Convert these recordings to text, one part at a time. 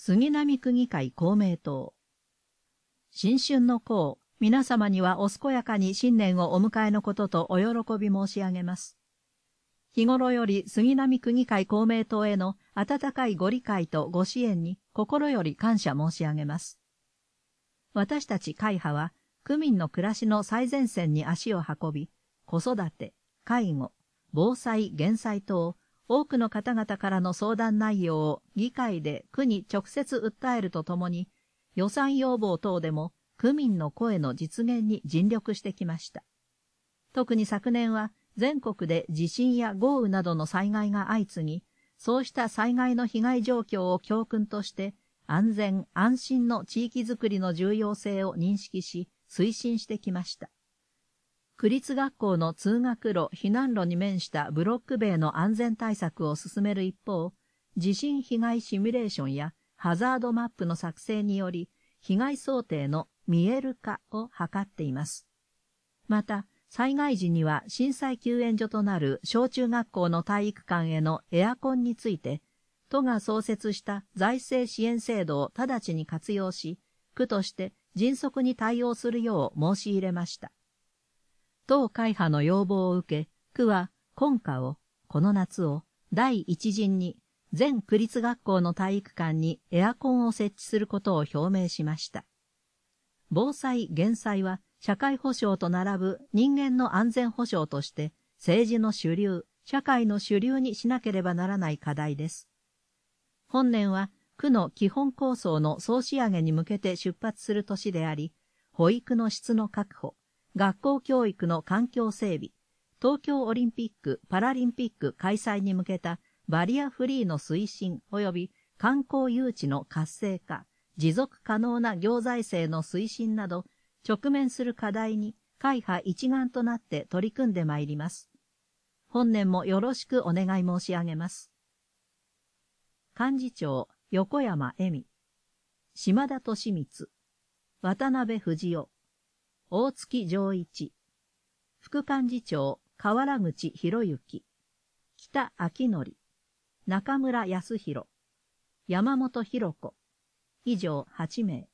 杉並区議会公明党。新春の幸、皆様にはお健やかに新年をお迎えのこととお喜び申し上げます。日頃より杉並区議会公明党への温かいご理解とご支援に心より感謝申し上げます。私たち会派は、区民の暮らしの最前線に足を運び、子育て、介護、防災・減災等、多くの方々からの相談内容を議会で区に直接訴えるとともに、予算要望等でも区民の声の実現に尽力してきました。特に昨年は全国で地震や豪雨などの災害が相次ぎ、そうした災害の被害状況を教訓として、安全・安心の地域づくりの重要性を認識し、推進してきました。区立学校の通学路・避難路に面したブロック塀の安全対策を進める一方、地震被害シミュレーションやハザードマップの作成により、被害想定の見える化を図っています。また、災害時には震災救援所となる小中学校の体育館へのエアコンについて、都が創設した財政支援制度を直ちに活用し、区として迅速に対応するよう申し入れました。当会派の要望を受け、区は今夏を、この夏を第一陣に全区立学校の体育館にエアコンを設置することを表明しました。防災・減災は社会保障と並ぶ人間の安全保障として政治の主流、社会の主流にしなければならない課題です。本年は区の基本構想の総仕上げに向けて出発する年であり、保育の質の確保、学校教育の環境整備、東京オリンピック・パラリンピック開催に向けたバリアフリーの推進及び観光誘致の活性化、持続可能な行財政の推進など、直面する課題に会派一丸となって取り組んでまいります。本年もよろしくお願い申し上げます。幹事長、横山恵美、島田利光、渡辺藤夫、大月丈一、副幹事長、河原口博之、北明則、中村康弘、山本博子、以上8名。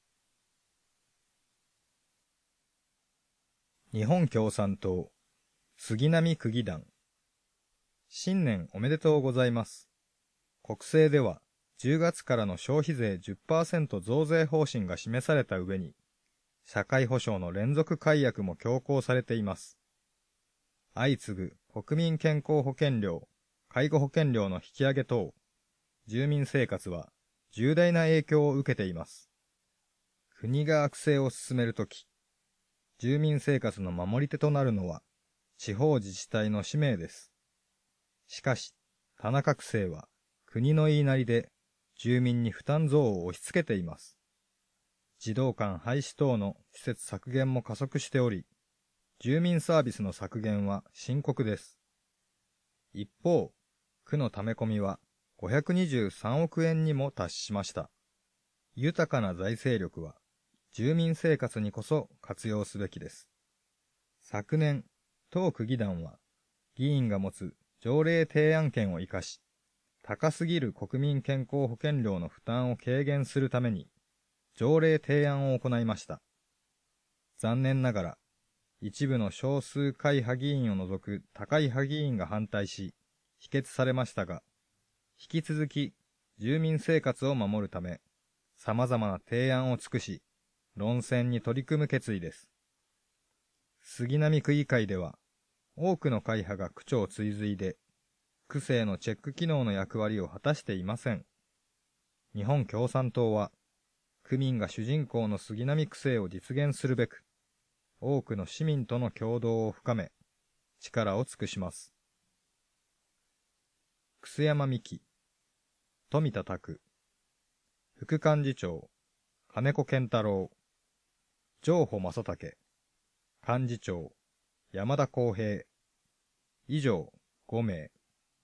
日本共産党、杉並区議団。新年おめでとうございます。国政では、10月からの消費税 10% 増税方針が示された上に、社会保障の連続改悪も強行されています。相次ぐ国民健康保険料、介護保険料の引き上げ等、住民生活は重大な影響を受けています。国が悪政を進めるとき、住民生活の守り手となるのは地方自治体の使命です。しかし、田中区政は国の言いなりで住民に負担増を押し付けています。児童館廃止等の施設削減も加速しており、住民サービスの削減は深刻です。一方、区のため込みは523億円にも達しました。豊かな財政力は住民生活にこそ活用すべきです。昨年、当区議団は議員が持つ条例提案権を生かし、高すぎる国民健康保険料の負担を軽減するために条例提案を行いました。残念ながら、一部の少数会派議員を除く高い派議員が反対し、否決されましたが、引き続き住民生活を守るため、様々な提案を尽くし、論戦に取り組む決意です。杉並区議会では、多くの会派が区長追随で、区政のチェック機能の役割を果たしていません。日本共産党は、区民が主人公の杉並区政を実現するべく、多くの市民との協働を深め、力を尽くします。楠山美希、富田拓、副幹事長、金子健太郎、上保正武、幹事長、山田康平、以上5名。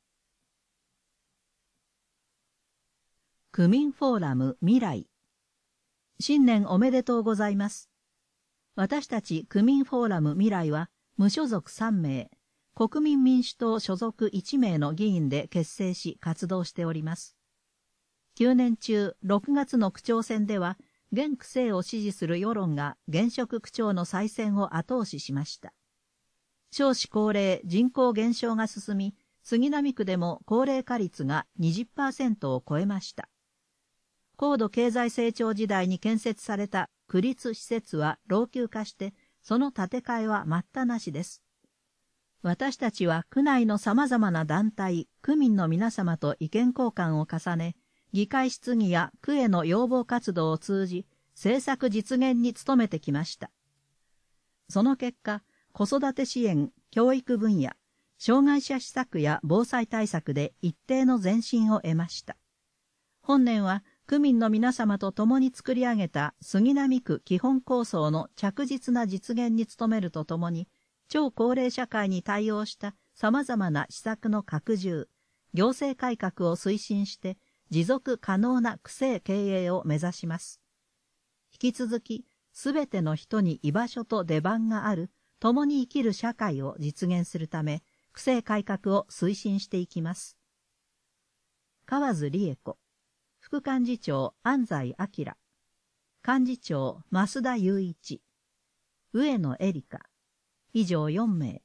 区民フォーラム未来。新年おめでとうございます。私たち区民フォーラム未来は、無所属3名、国民民主党所属1名の議員で結成し活動しております。 9年中6月の区長選では、現区政を支持する世論が現職区長の再選を後押ししました。少子高齢、人口減少が進み、杉並区でも高齢化率が 20% を超えました。高度経済成長時代に建設された区立施設は老朽化して、その建て替えは待ったなしです。私たちは区内の様々な団体、区民の皆様と意見交換を重ね、議会質疑や区への要望活動を通じ、政策実現に努めてきました。その結果、子育て支援、教育分野、障害者施策や防災対策で一定の前進を得ました。本年は、区民の皆様と共に作り上げた杉並区基本構想の着実な実現に努めるとともに、超高齢社会に対応した様々な施策の拡充、行政改革を推進して、持続可能な区政経営を目指します。引き続き、すべての人に居場所と出番がある、共に生きる社会を実現するため、区政改革を推進していきます。河津理恵子、副幹事長安西明、幹事長増田雄一、上野恵梨香、以上4名。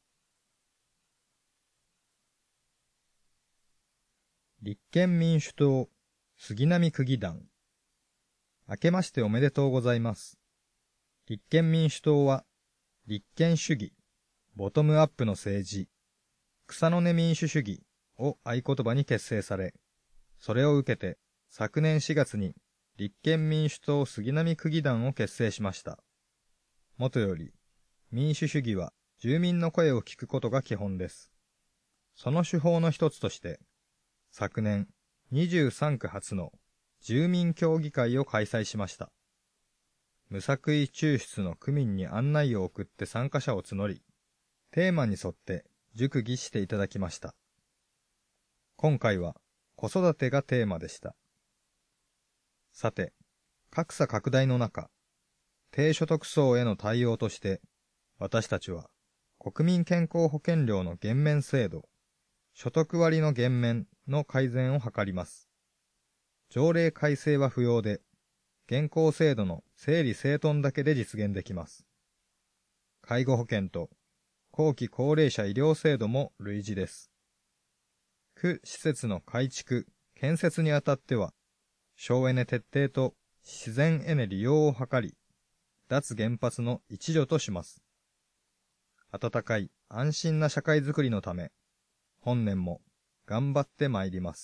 立憲民主党杉並区議団。明けましておめでとうございます。立憲民主党は、立憲主義、ボトムアップの政治、草の根民主主義を合言葉に結成され、それを受けて昨年4月に立憲民主党杉並区議団を結成しました。もとより、民主主義は住民の声を聞くことが基本です。その手法の一つとして、昨年23区初の住民協議会を開催しました。無作為抽出の区民に案内を送って参加者を募り、テーマに沿って熟議していただきました。今回は子育てがテーマでした。さて、格差拡大の中、低所得層への対応として、私たちは国民健康保険料の減免制度、所得割の減免の改善を図ります。条例改正は不要で、現行制度の整理整頓だけで実現できます。介護保険と後期高齢者医療制度も類似です。区施設の改築、建設にあたっては、省エネ徹底と自然エネ利用を図り、脱原発の一助とします。温かい安心な社会づくりのため、本年も頑張ってまいります。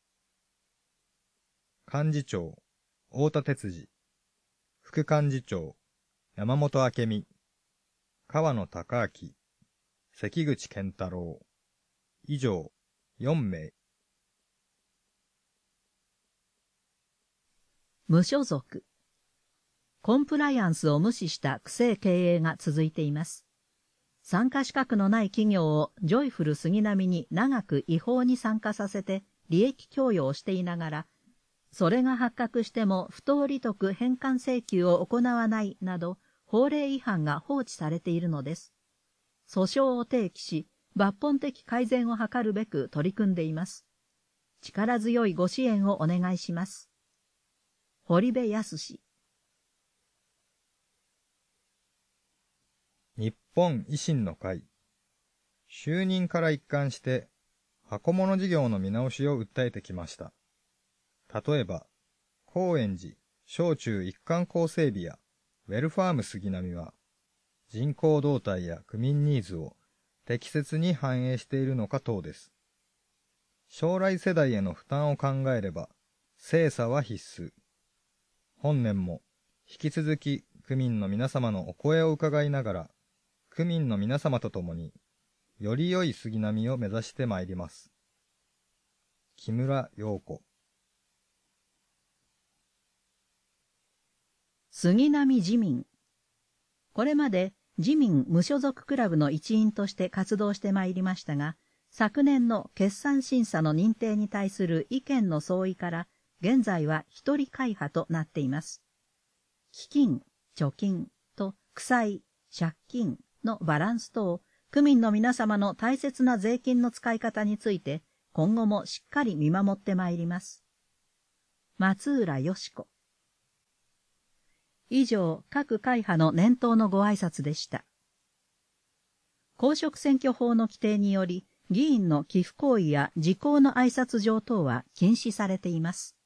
幹事長、太田哲司、副幹事長、山本明美、川野孝明、関口健太郎、以上4名。 無所属。コンプライアンスを無視した区政経営が続いています。参加資格のない企業をジョイフル杉並に長く違法に参加させて利益供与をしていながら、それが発覚しても不当利得返還請求を行わないなど法令違反が放置されているのです。訴訟を提起し、抜本的改善を図るべく取り組んでいます。力強いご支援をお願いします。堀部康。 日本維新の会。就任から一貫して箱物事業の見直しを訴えてきました。例えば、高円寺小中一貫校整備やウェルファーム杉並は人口動態や区民ニーズを適切に反映しているのか等です。将来世代への負担を考えれば精査は必須。本年も引き続き区民の皆様のお声を伺いながら、区民の皆様と共に、より良い杉並を目指してまいります。木村陽子。 杉並自民。これまで自民無所属クラブの一員として活動してまいりましたが、昨年の決算審査の認定に対する意見の相違から、現在は一人会派となっています。基金、貯金と負債、借金のバランスと区民の皆様の大切な税金の使い方について今後もしっかり見守ってまいります。 松浦よし子。以上、各会派の年頭のご挨拶でした。公職選挙法の規定により、議員の寄付行為や時効の挨拶状等は禁止されています。